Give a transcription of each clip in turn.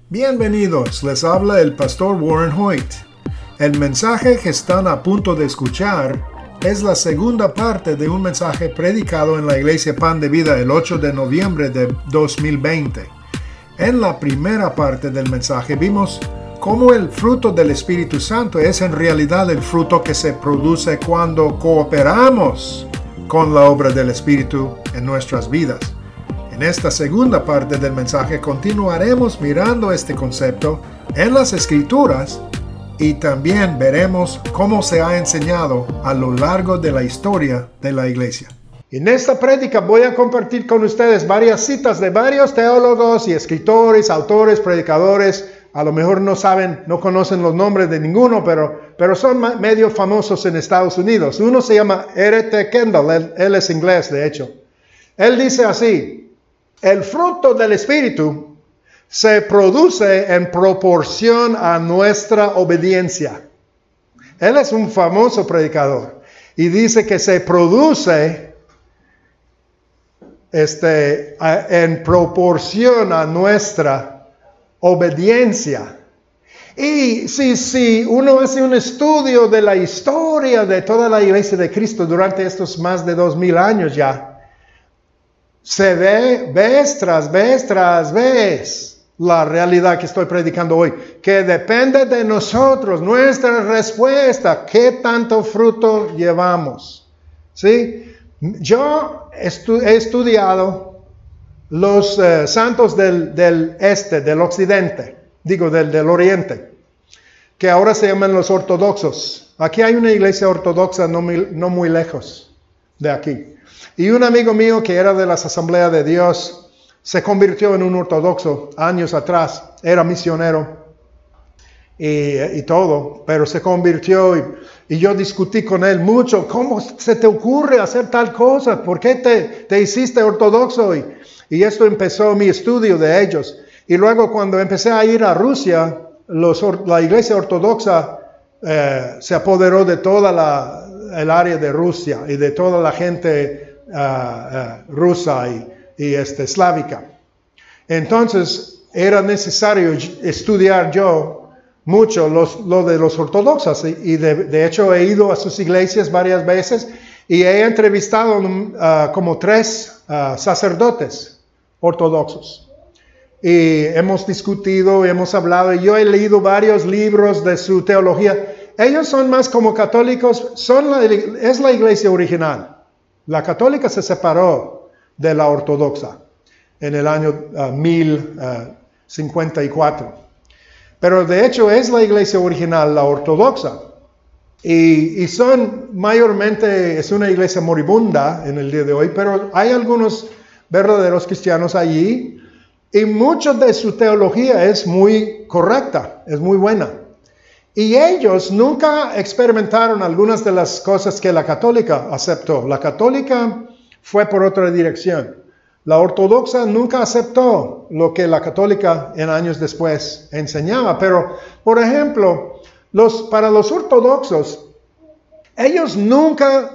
Bienvenidos, les habla el pastor Warren Hoyt. El mensaje que están a punto de escuchar es la segunda parte de un mensaje predicado en la Iglesia Pan de Vida el 8 de noviembre de 2020. En la primera parte del mensaje vimos cómo el fruto del Espíritu Santo es en realidad el fruto que se produce cuando cooperamos con la obra del Espíritu en nuestras vidas. En esta segunda parte del mensaje continuaremos mirando este concepto en las Escrituras y también veremos cómo se ha enseñado a lo largo de la historia de la Iglesia. En esta prédica voy a compartir con ustedes varias citas de varios teólogos y escritores, autores, predicadores. A lo mejor no conocen los nombres de ninguno, pero son medio famosos en Estados Unidos. Uno se llama R.T. Kendall, él es inglés de hecho. Él dice así: el fruto del Espíritu se produce en proporción a nuestra obediencia. Él es un famoso predicador y dice que se produce en proporción a nuestra obediencia. Y si uno hace un estudio de la historia de toda la Iglesia de Cristo durante estos más de 2000 años ya, se ve vez tras vez la realidad que estoy predicando hoy, que depende de nosotros, nuestra respuesta, qué tanto fruto llevamos. ¿Sí? Yo he estudiado los santos del occidente, del oriente, que ahora se llaman los ortodoxos. Aquí hay una iglesia ortodoxa no muy lejos de aquí. Y un amigo mío que era de las Asambleas de Dios se convirtió en un ortodoxo años atrás. Era misionero y todo, pero se convirtió y yo discutí con él mucho. ¿Cómo se te ocurre hacer tal cosa? ¿Por qué te hiciste ortodoxo? Y esto empezó mi estudio de ellos. Y luego cuando empecé a ir a Rusia, la iglesia ortodoxa se apoderó de toda el área de Rusia y de toda la gente rusa y eslávica. Entonces era necesario estudiar yo mucho lo de los ortodoxos y de hecho he ido a sus iglesias varias veces y he entrevistado como 3 sacerdotes ortodoxos y hemos discutido, hemos hablado y yo he leído varios libros de su teología. Ellos son más como católicos, es la iglesia original. La católica se separó de la ortodoxa en el año 1054. Pero de hecho es la iglesia original, la ortodoxa. Y son mayormente, es una iglesia moribunda en el día de hoy, pero hay algunos verdaderos cristianos allí. Y mucho de su teología es muy correcta, es muy buena. Y ellos nunca experimentaron algunas de las cosas que la católica aceptó. La católica fue por otra dirección. La ortodoxa nunca aceptó lo que la católica en años después enseñaba. Pero, por ejemplo, para los ortodoxos, ellos nunca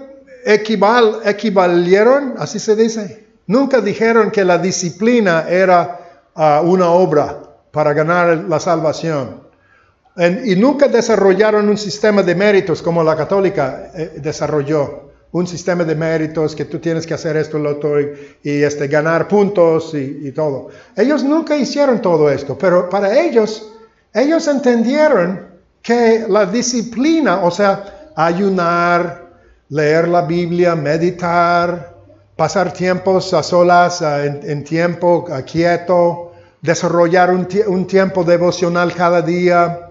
equivalieron, así se dice, nunca dijeron que la disciplina era una obra para ganar la salvación. Y nunca desarrollaron un sistema de méritos como la católica desarrolló. Un sistema de méritos que tú tienes que hacer esto, lo otro, y ganar puntos y todo. Ellos nunca hicieron todo esto, pero para ellos entendieron que la disciplina, o sea, ayunar, leer la Biblia, meditar, pasar tiempos a solas, en tiempo quieto, desarrollar un tiempo devocional cada día,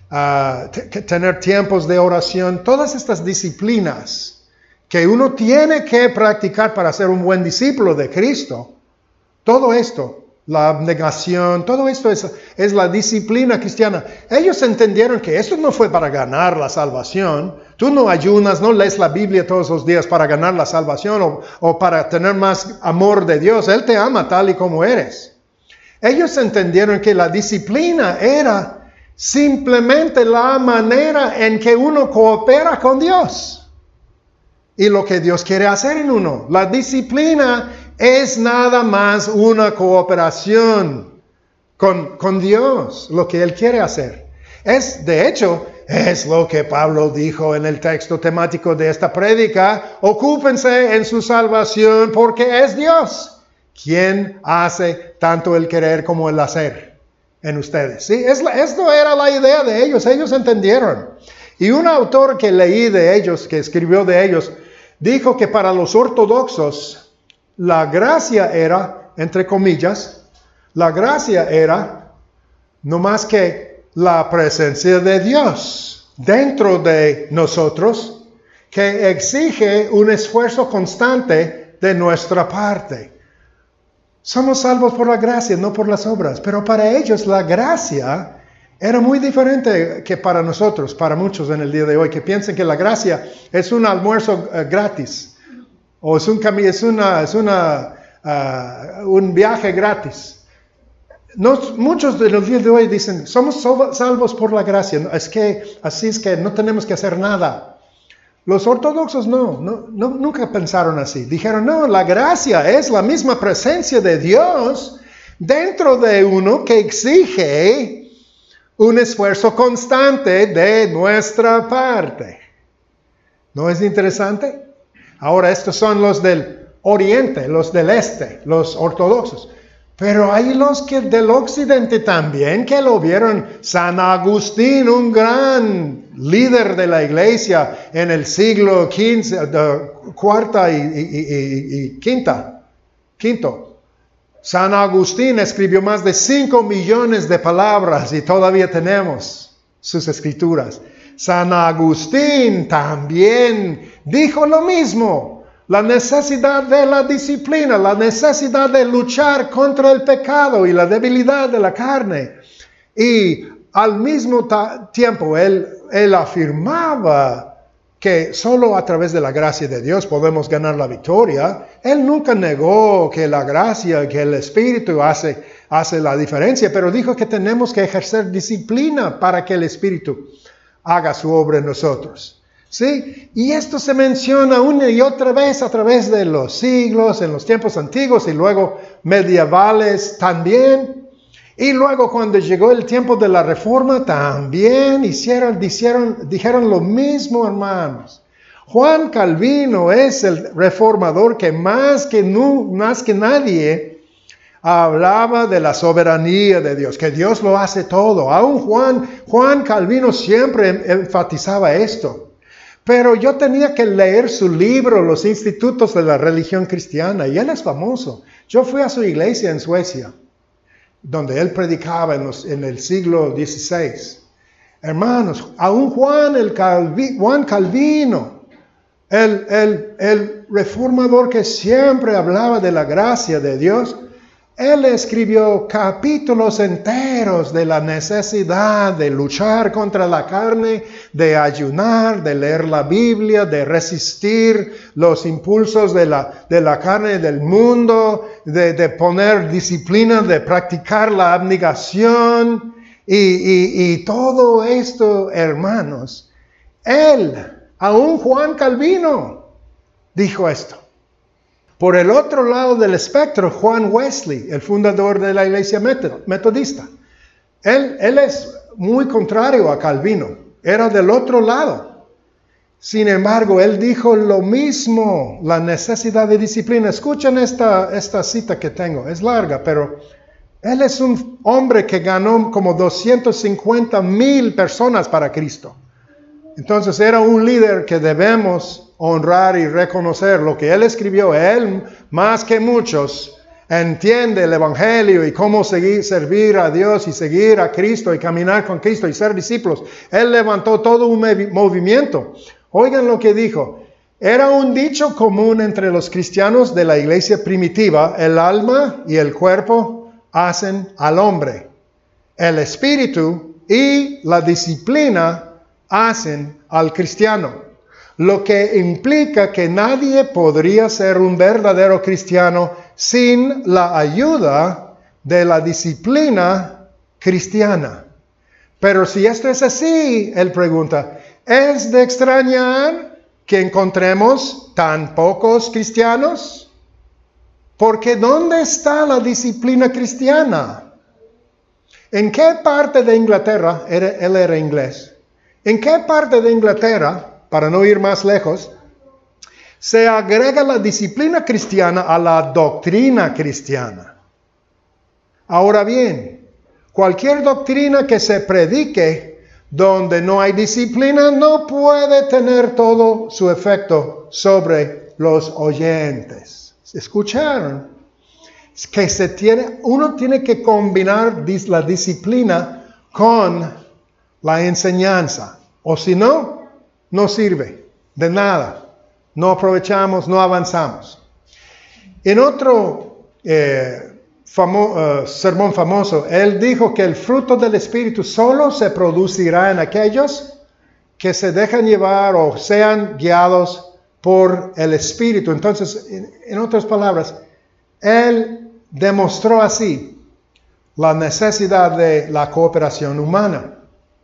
tener tiempos de oración, todas estas disciplinas que uno tiene que practicar para ser un buen discípulo de Cristo, todo esto, la abnegación, todo esto es la disciplina cristiana. Ellos entendieron que esto no fue para ganar la salvación. Tú no ayunas, no lees la Biblia todos los días para ganar la salvación o para tener más amor de Dios. Él te ama tal y como eres. Ellos entendieron que la disciplina era simplemente la manera en que uno coopera con Dios y lo que Dios quiere hacer en uno. La disciplina es nada más una cooperación con Dios, lo que Él quiere hacer. De hecho, es lo que Pablo dijo en el texto temático de esta prédica: ocúpense en su salvación porque es Dios quien hace tanto el querer como el hacer en ustedes. ¿Sí? Esto era la idea de ellos entendieron. Y un autor que leí de ellos, que escribió de ellos, dijo que para los ortodoxos la gracia era, entre comillas, la gracia era no más que la presencia de Dios dentro de nosotros, que exige un esfuerzo constante de nuestra parte. Somos salvos por la gracia, no por las obras. Pero para ellos la gracia era muy diferente que para nosotros, para muchos en el día de hoy, que piensan que la gracia es un almuerzo gratis, o es un viaje gratis. Muchos de los días de hoy dicen: somos salvos por la gracia, así es que no tenemos que hacer nada. Los ortodoxos nunca pensaron así. Dijeron: no, la gracia es la misma presencia de Dios dentro de uno, que exige un esfuerzo constante de nuestra parte. ¿No es interesante? Ahora, estos son los del oriente, los del este, los ortodoxos. Pero hay los del occidente también que lo vieron. San Agustín, un líder de la iglesia en el siglo cuarta y quinto. San Agustín escribió más de 5 millones de palabras y todavía tenemos sus escrituras. San Agustín también dijo lo mismo. La necesidad de la disciplina, la necesidad de luchar contra el pecado y la debilidad de la carne. Y al mismo tiempo él afirmaba que solo a través de la gracia de Dios podemos ganar la victoria. Él nunca negó que la gracia, que el Espíritu hace la diferencia, pero dijo que tenemos que ejercer disciplina para que el Espíritu haga su obra en nosotros. ¿Sí? Y esto se menciona una y otra vez a través de los siglos, en los tiempos antiguos y luego medievales también. Y luego cuando llegó el tiempo de la Reforma también dijeron lo mismo, hermanos. Juan Calvino es el reformador que más que nadie hablaba de la soberanía de Dios, que Dios lo hace todo. Aún Juan Calvino siempre enfatizaba esto. Pero yo tenía que leer su libro, Los Institutos de la Religión Cristiana, y él es famoso. Yo fui a su iglesia en Suecia, donde él predicaba en el siglo XVI. Hermanos, aún Juan Calvino, el reformador que siempre hablaba de la gracia de Dios, él escribió capítulos enteros de la necesidad de luchar contra la carne, de ayunar, de leer la Biblia, de resistir los impulsos de la carne del mundo, de poner disciplina, de practicar la abnegación y todo esto, hermanos. Aún Juan Calvino, dijo esto. Por el otro lado del espectro, Juan Wesley, el fundador de la iglesia metodista. Él es muy contrario a Calvino. Era del otro lado. Sin embargo, él dijo lo mismo, la necesidad de disciplina. Escuchen esta cita que tengo. Es larga, pero él es un hombre que ganó como 250,000 personas para Cristo. Entonces era un líder que debemos honrar y reconocer. Lo que él escribió, él más que muchos entiende el Evangelio y cómo servir a Dios y seguir a Cristo y caminar con Cristo y ser discípulos. Él levantó todo un movimiento. Oigan lo que dijo. Era un dicho común entre los cristianos de la iglesia primitiva: el alma y el cuerpo hacen al hombre. El espíritu y la disciplina hacen al cristiano. Lo que implica que nadie podría ser un verdadero cristiano sin la ayuda de la disciplina cristiana. Pero si esto es así, él pregunta, ¿es de extrañar que encontremos tan pocos cristianos? Porque ¿dónde está la disciplina cristiana? ¿En qué parte de Inglaterra, él era inglés, en qué parte de Inglaterra, para no ir más lejos, se agrega la disciplina cristiana a la doctrina cristiana? Ahora bien, cualquier doctrina que se predique donde no hay disciplina no puede tener todo su efecto sobre los oyentes. ¿Escucharon? Es que uno tiene que combinar la disciplina con la enseñanza. O si no, no sirve de nada. No aprovechamos, no avanzamos. En otro sermón famoso, él dijo que el fruto del Espíritu solo se producirá en aquellos que se dejan llevar o sean guiados por el Espíritu. Entonces, en otras palabras, él demostró así la necesidad de la cooperación humana.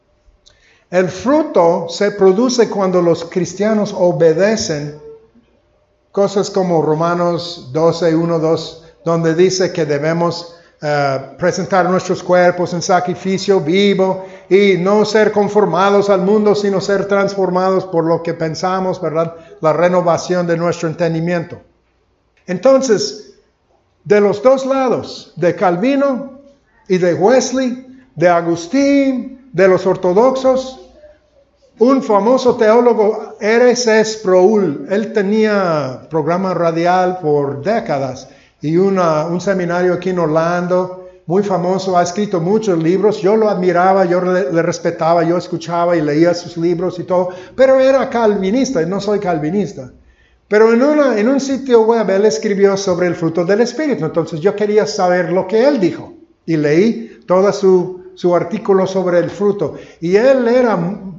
El fruto se produce cuando los cristianos obedecen cosas como Romanos 12, 1, 2, donde dice que debemos presentar nuestros cuerpos en sacrificio vivo y no ser conformados al mundo, sino ser transformados por lo que pensamos, ¿verdad? La renovación de nuestro entendimiento. Entonces, de los dos lados, de Calvino y de Wesley, de Agustín, de los ortodoxos, un famoso teólogo, R.C. Sproul, él tenía programa radial por décadas y un seminario aquí en Orlando, muy famoso, ha escrito muchos libros, yo lo admiraba, yo le respetaba, yo escuchaba y leía sus libros y todo, pero era calvinista y no soy calvinista. Pero en un sitio web él escribió sobre el fruto del Espíritu, entonces yo quería saber lo que él dijo y leí todo su artículo sobre el fruto. Y él era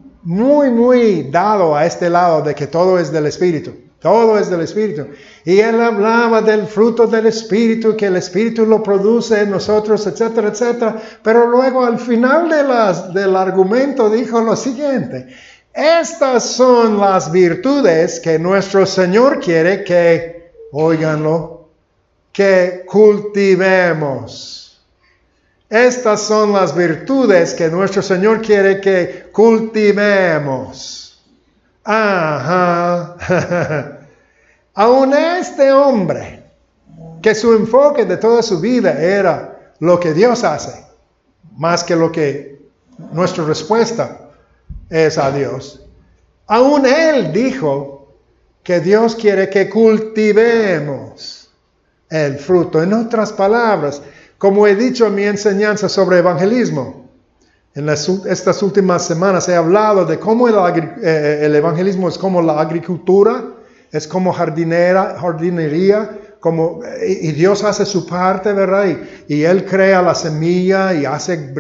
muy dado a este lado de que todo es del Espíritu. Todo es del Espíritu. Y él hablaba del fruto del Espíritu, que el Espíritu lo produce en nosotros, etcétera, etcétera. Pero luego al final del argumento dijo lo siguiente: estas son las virtudes que nuestro Señor quiere que, óiganlo, que cultivemos. Estas son las virtudes que nuestro Señor quiere que cultivemos. Ajá. Aún este hombre, que su enfoque de toda su vida era lo que Dios hace, más que lo que nuestra respuesta es a Dios. Aún él dijo que Dios quiere que cultivemos el fruto. En otras palabras, como he dicho en mi enseñanza sobre evangelismo, en estas últimas semanas he hablado de cómo el evangelismo es como la agricultura, es como jardinería, y Dios hace su parte, ¿verdad? Y Él crea la semilla y hace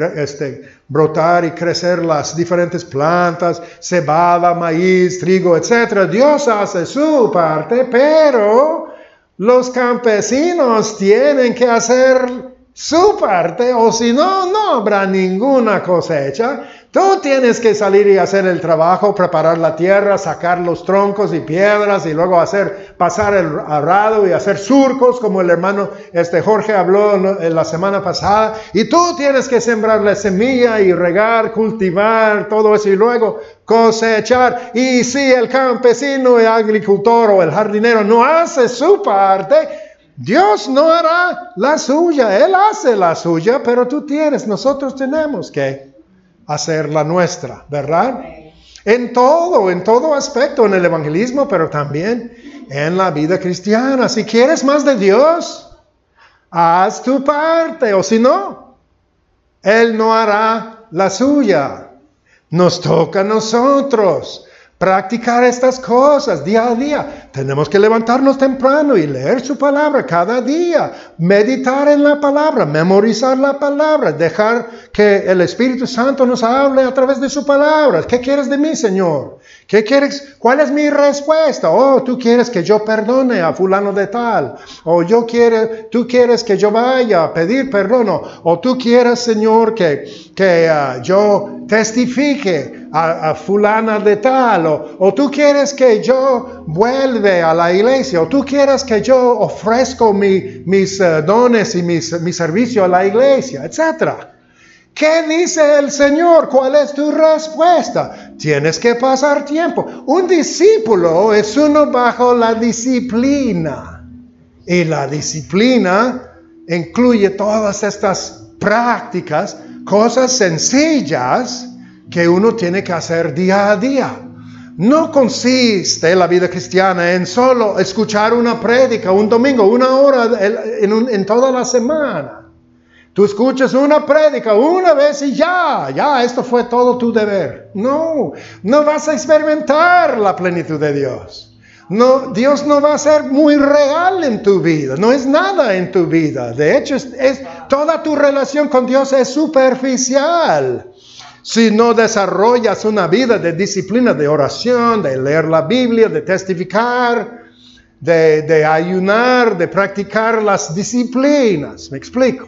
brotar y crecer las diferentes plantas, cebada, maíz, trigo, etc. Dios hace su parte, pero los campesinos tienen que hacer su parte, o si no, no habrá ninguna cosecha. Tú tienes que salir y hacer el trabajo, preparar la tierra, sacar los troncos y piedras y luego pasar el arado y hacer surcos, como el hermano Jorge habló la semana pasada. Y tú tienes que sembrar la semilla y regar, cultivar, todo eso y luego cosechar. Y si el campesino, el agricultor o el jardinero no hace su parte, Dios no hará la suya. Él hace la suya, pero nosotros tenemos que hacer la nuestra, ¿verdad? En todo aspecto, en el evangelismo, pero también en la vida cristiana. Si quieres más de Dios, haz tu parte, o si no, Él no hará la suya. Nos toca a nosotros practicar estas cosas día a día. Tenemos que levantarnos temprano y leer su palabra cada día, meditar en la palabra, memorizar la palabra, dejar que el Espíritu Santo nos hable a través de su palabra. ¿Qué quieres de mí, Señor? ¿Qué quieres? ¿Cuál es mi respuesta? Oh, tú quieres que yo perdone a fulano de tal. O tú quieres que yo vaya a pedir perdón. O tú quieres, Señor, que yo testifique a fulana de tal. O tú quieres que yo vuelva a la iglesia. O tú quieres que yo ofrezco mis dones y mi servicio a la iglesia, etc. ¿Qué dice el Señor? ¿Cuál es tu respuesta? Tienes que pasar tiempo. Un discípulo es uno bajo la disciplina. Y la disciplina incluye todas estas prácticas, cosas sencillas que uno tiene que hacer día a día. No consiste la vida cristiana en solo escuchar una prédica un domingo, 1 hora en toda la semana. Tú escuchas una prédica una vez y ya, esto fue todo tu deber. No vas a experimentar la plenitud de Dios. No, Dios no va a ser muy real en tu vida, no es nada en tu vida. De hecho, toda tu relación con Dios es superficial. Si no desarrollas una vida de disciplina, de oración, de leer la Biblia, de testificar, de ayunar, de practicar las disciplinas. ¿Me explico?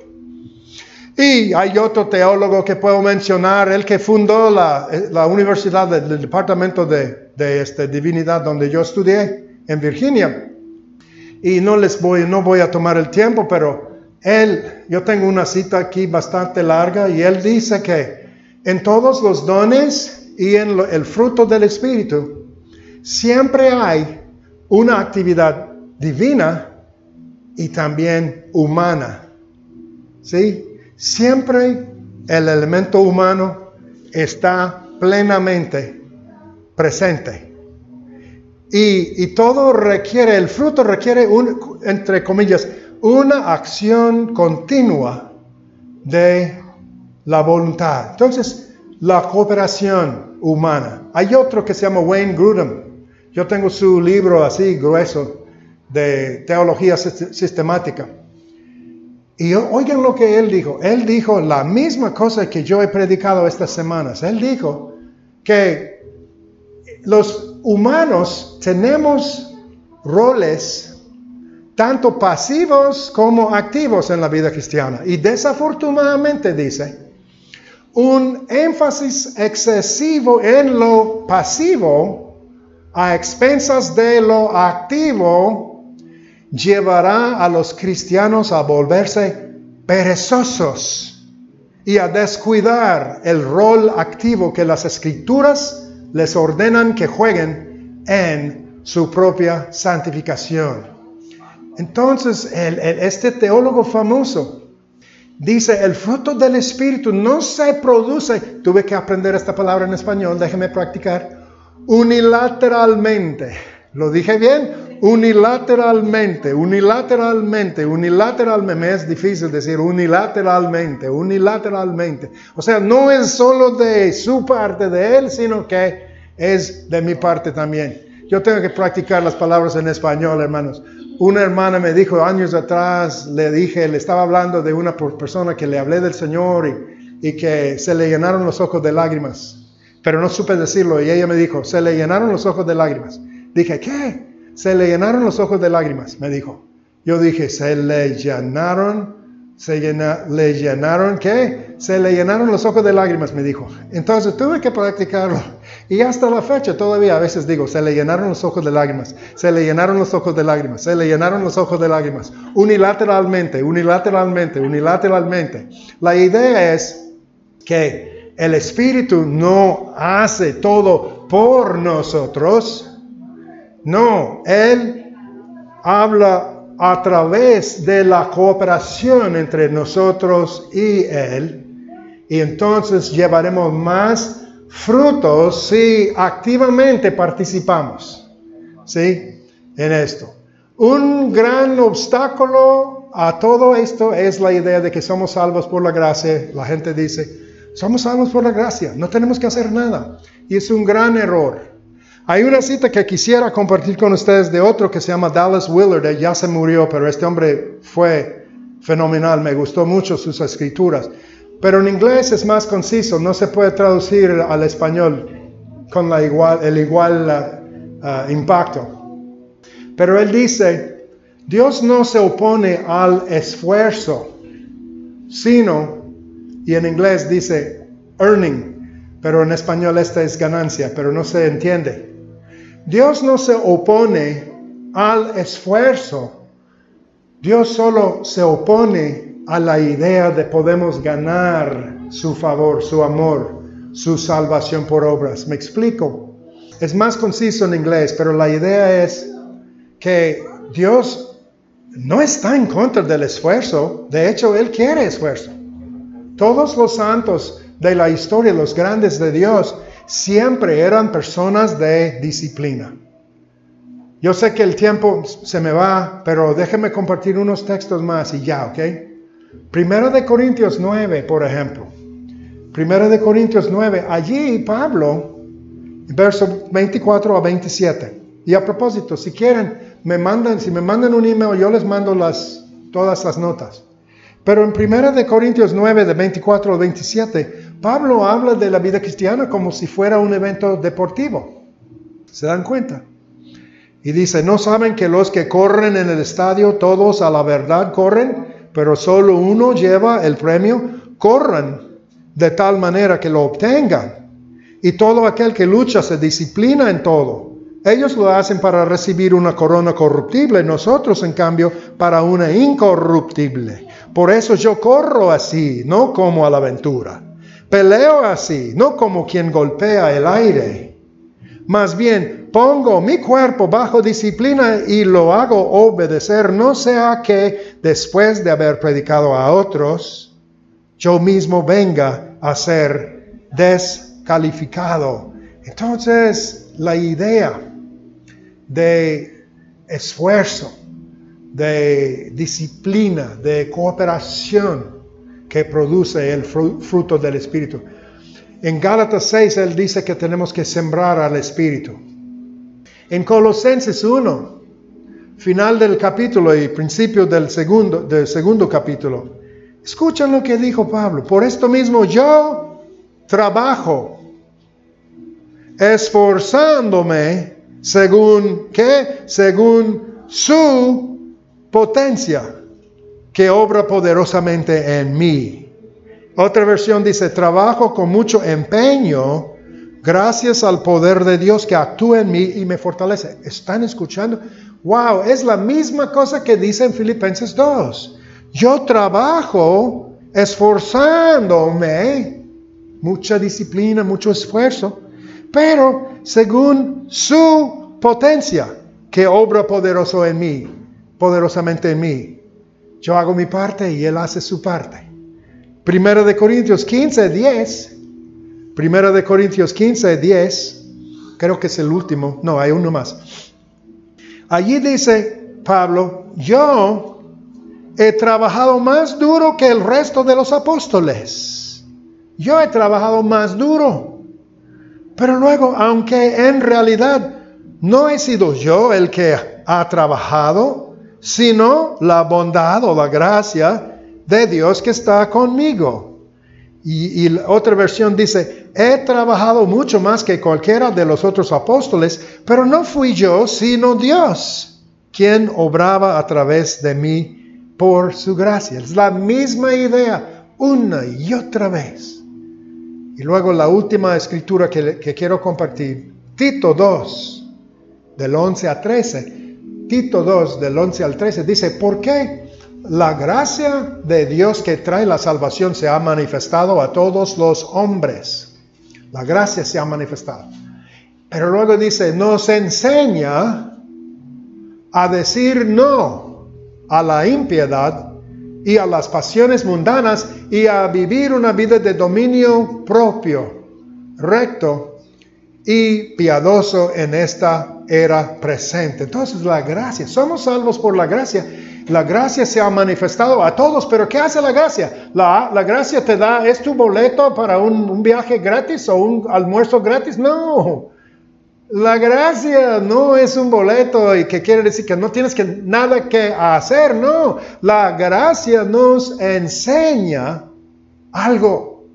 Y hay otro teólogo que puedo mencionar, el que fundó la universidad del departamento de divinidad donde yo estudié en Virginia. Y no voy a tomar el tiempo, pero yo tengo una cita aquí bastante larga y él dice que en todos los dones y en el fruto del Espíritu siempre hay una actividad divina y también humana. ¿Sí? Siempre el elemento humano está plenamente presente. Y todo el fruto requiere, entre comillas, una acción continua de la voluntad. Entonces, la cooperación humana. Hay otro que se llama Wayne Grudem. Yo tengo su libro así grueso de teología sistemática. Y oigan lo que él dijo. Él dijo la misma cosa que yo he predicado estas semanas. Él dijo que los humanos tenemos roles tanto pasivos como activos en la vida cristiana. Y desafortunadamente dice, un énfasis excesivo en lo pasivo a expensas de lo activo llevará a los cristianos a volverse perezosos y a descuidar el rol activo que las Escrituras les ordenan que jueguen en su propia santificación. Entonces, este teólogo famoso dice, el fruto del Espíritu no se produce, tuve que aprender esta palabra en español, déjeme practicar, unilateralmente. ¿Lo dije bien? Unilateralmente. Me es difícil decir unilateralmente. O sea, no es solo de su parte de él, sino que es de mi parte también. Yo tengo que practicar las palabras en español, hermanos. Una hermana me dijo años atrás, le estaba hablando de una persona que le hablé del Señor y que se le llenaron los ojos de lágrimas. Pero no supe decirlo y ella me dijo, se le llenaron los ojos de lágrimas. Dije, ¿qué? Se le llenaron los ojos de lágrimas, me dijo. Yo dije, ¿le llenaron qué? Se le llenaron los ojos de lágrimas, me dijo. Entonces tuve que practicarlo. Y hasta la fecha todavía a veces digo, se le llenaron los ojos de lágrimas. Se le llenaron los ojos de lágrimas. Se le llenaron los ojos de lágrimas. Unilateralmente. La idea es que el Espíritu no hace todo por nosotros. No, Él habla a través de la cooperación entre nosotros y Él. Y entonces llevaremos más frutos si activamente participamos, ¿sí? En esto. Un gran obstáculo a todo esto es la idea de que somos salvos por la gracia. La gente dice, somos salvos por la gracia, no tenemos que hacer nada. Y es un gran error. Hay una cita que quisiera compartir con ustedes de otro que se llama Dallas Willard. Ya se murió, pero este hombre fue fenomenal. Me gustó mucho sus escrituras. Pero en inglés es más conciso. No se puede traducir al español con el igual impacto. Pero él dice, Dios no se opone al esfuerzo, sino, y en inglés dice earning, pero en español esta es ganancia, pero no se entiende. Dios no se opone al esfuerzo. Dios solo se opone a la idea de podemos ganar su favor, su amor, su salvación por obras. ¿Me explico? Es más conciso en inglés, pero la idea es que Dios no está en contra del esfuerzo. De hecho, Él quiere esfuerzo. Todos los santos de la historia, los grandes de Dios, siempre eran personas de disciplina. Yo sé que el tiempo se me va, pero déjenme compartir unos textos más y ya, ¿ok? Primera de Corintios 9, por ejemplo. Primera de Corintios 9, allí Pablo, versos 24 a 27. Y a propósito, si quieren, si me mandan un email, yo les mando todas las notas. Pero en Primera de Corintios 9, de 24 al 27, Pablo habla de la vida cristiana como si fuera un evento deportivo. ¿Se dan cuenta? Y dice, ¿no saben que los que corren en el estadio, todos a la verdad corren, pero solo uno lleva el premio? Corran de tal manera que lo obtengan. Y todo aquel que lucha se disciplina en todo. Ellos lo hacen para recibir una corona corruptible, nosotros en cambio para una incorruptible. Por eso yo corro así, no como a la aventura. Peleo así, no como quien golpea el aire. Más bien, pongo mi cuerpo bajo disciplina y lo hago obedecer, no sea que después de haber predicado a otros, yo mismo venga a ser descalificado. Entonces, la idea de esfuerzo, de disciplina, de cooperación que produce el fruto del Espíritu. En Gálatas 6, él dice que tenemos que sembrar al Espíritu. En Colosenses 1, final del capítulo y principio del segundo capítulo, escuchen lo que dijo Pablo. Por esto mismo yo trabajo, esforzándome según su potencia, que obra poderosamente en mí. Otra versión dice, trabajo con mucho empeño, gracias al poder de Dios que actúa en mí y me fortalece. ¿Están escuchando? Wow, es la misma cosa que dice en Filipenses 2. Yo trabajo esforzándome, mucha disciplina, mucho esfuerzo, pero según su potencia, que obra poderosamente en mí. Yo hago mi parte y Él hace su parte. Primera de Corintios 15, 10. Primera de Corintios 15, 10. Creo que es el último. No, hay uno más. Allí dice Pablo, yo he trabajado más duro que el resto de los apóstoles. Yo he trabajado más duro. Pero luego, aunque en realidad no he sido yo el que ha trabajado, sino la bondad o la gracia de Dios que está conmigo. Y la otra versión dice, he trabajado mucho más que cualquiera de los otros apóstoles, pero no fui yo, sino Dios, quien obraba a través de mí por su gracia. Es la misma idea, una y otra vez. Y luego la última escritura que quiero compartir, Tito 2, del 11 a 13. Tito 2, del 11 al 13, dice, ¿por qué? La gracia de Dios que trae la salvación se ha manifestado a todos los hombres. La gracia se ha manifestado. Pero luego dice, nos enseña a decir no a la impiedad y a las pasiones mundanas y a vivir una vida de dominio propio, recto y piadoso en esta era presente. Entonces la gracia, somos salvos por la gracia. La gracia se ha manifestado a todos, pero ¿qué hace la gracia? La gracia te da, ¿es tu boleto para un viaje gratis o un almuerzo gratis? No, la gracia no es un boleto y que quiere decir que no tienes nada que hacer, no. La gracia nos enseña algo,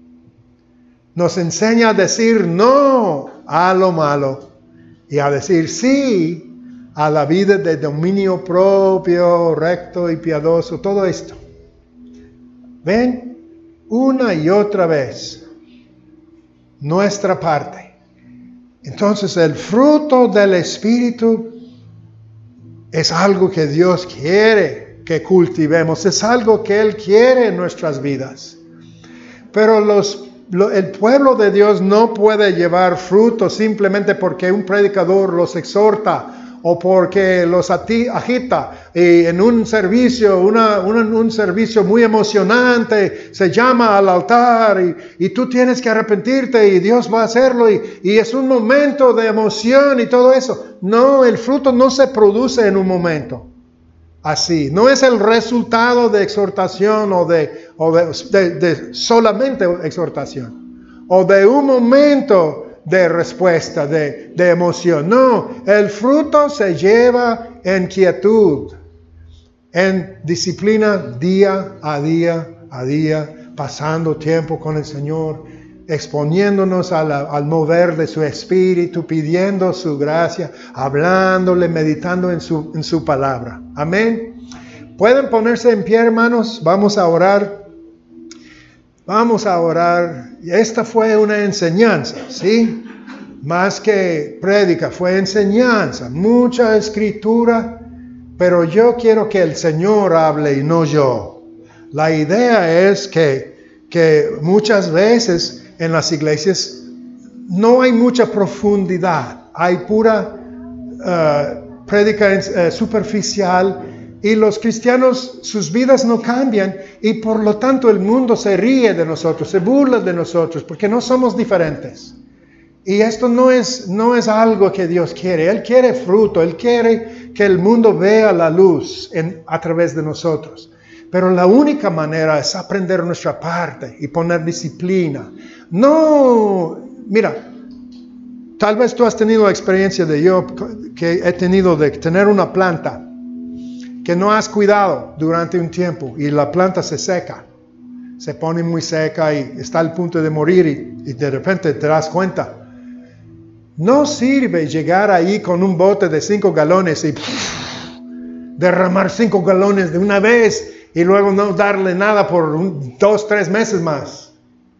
nos enseña a decir no a lo malo y a decir sí a la vida de dominio propio, recto y piadoso, todo esto. ¿Ven? Una y otra vez, nuestra parte. Entonces el fruto del Espíritu es algo que Dios quiere que cultivemos, es algo que Él quiere en nuestras vidas. Pero el pueblo de Dios no puede llevar fruto simplemente porque un predicador los exhorta o porque los agita en un servicio, un servicio muy emocionante, se llama al altar y tú tienes que arrepentirte y Dios va a hacerlo y es un momento de emoción y todo eso. No, el fruto no se produce en un momento así. No es el resultado de exhortación o de solamente exhortación o de un momento de respuesta, de emoción. No, el fruto se lleva en quietud, en disciplina día a día, pasando tiempo con el Señor, exponiéndonos al mover de su Espíritu, pidiendo su gracia, hablándole, meditando en su palabra. Amén. ¿Pueden ponerse en pie, hermanos? Vamos a orar. Vamos a orar. Esta fue una enseñanza, ¿sí? Más que prédica, fue enseñanza, mucha escritura, pero yo quiero que el Señor hable y no yo. La idea es que muchas veces en las iglesias no hay mucha profundidad, hay pura prédica superficial. Y los cristianos, sus vidas no cambian y por lo tanto el mundo se ríe de nosotros, se burla de nosotros porque no somos diferentes. Y esto no es algo que Dios quiere. Él quiere fruto, Él quiere que el mundo vea la luz a través de nosotros. Pero la única manera es aprender nuestra parte y poner disciplina. No, mira, tal vez tú has tenido la experiencia que he tenido de tener una planta que no has cuidado durante un tiempo y la planta se seca, se pone muy seca y está al punto de morir y de repente te das cuenta. No sirve llegar ahí con un bote de 5 galones y derramar 5 galones de una vez y luego no darle nada por 2-3 meses más.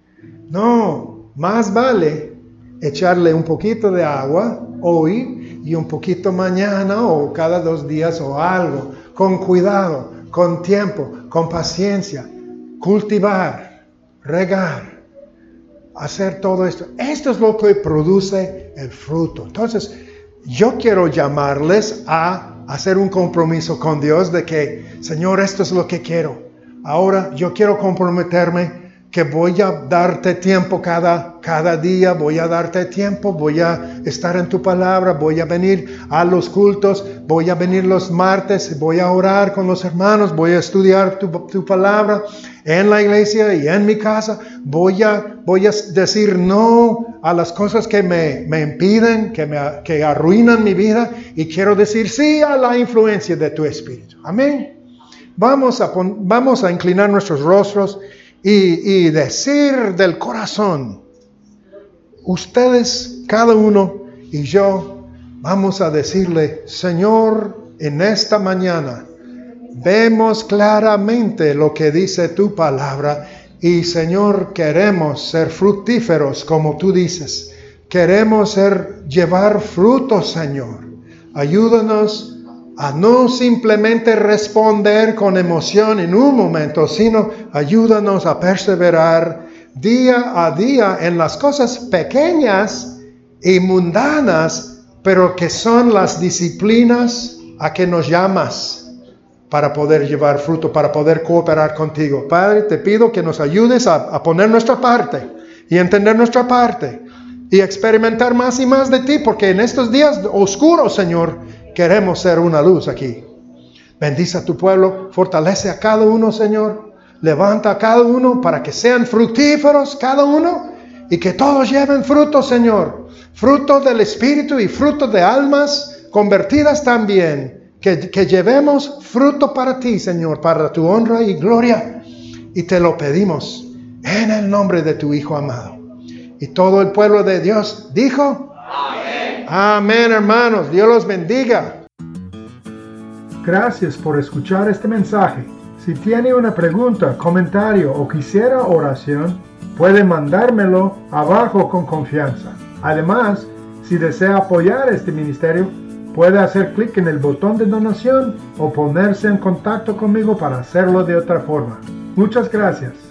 No, más vale echarle un poquito de agua hoy y un poquito mañana o cada 2 días o algo. Con cuidado, con tiempo, con paciencia, cultivar, regar, hacer todo esto. Esto es lo que produce el fruto. Entonces, yo quiero llamarles a hacer un compromiso con Dios de que, Señor, esto es lo que quiero. Ahora yo quiero comprometerme que voy a darte tiempo cada día, voy a darte tiempo, voy a estar en tu palabra, voy a venir a los cultos, voy a venir los martes, voy a orar con los hermanos, voy a estudiar tu palabra en la iglesia y en mi casa, voy a decir no a las cosas que me impiden, que arruinan mi vida y quiero decir sí a la influencia de tu Espíritu. Amén. Vamos a inclinar nuestros rostros y decir del corazón, ustedes, cada uno y yo, vamos a decirle, Señor, en esta mañana vemos claramente lo que dice tu palabra y, Señor, queremos ser fructíferos como tú dices. Queremos llevar frutos, Señor. Ayúdanos a no simplemente responder con emoción en un momento, sino ayúdanos a perseverar día a día en las cosas pequeñas y mundanas, pero que son las disciplinas a que nos llamas para poder llevar fruto, para poder cooperar contigo. Padre, te pido que nos ayudes a poner nuestra parte y entender nuestra parte y experimentar más y más de ti, porque en estos días oscuros, Señor, queremos ser una luz aquí. Bendice a tu pueblo, fortalece a cada uno, Señor. Levanta a cada uno para que sean fructíferos cada uno y que todos lleven fruto, Señor. Fruto del Espíritu y fruto de almas convertidas también. Que llevemos fruto para ti, Señor, para tu honra y gloria. Y te lo pedimos en el nombre de tu Hijo amado. Y todo el pueblo de Dios dijo: Amén. Amén, hermanos. Dios los bendiga. Gracias por escuchar este mensaje. Si tiene una pregunta, comentario o quisiera oración, puede mandármelo abajo con confianza. Además, si desea apoyar este ministerio, puede hacer clic en el botón de donación o ponerse en contacto conmigo para hacerlo de otra forma. Muchas gracias.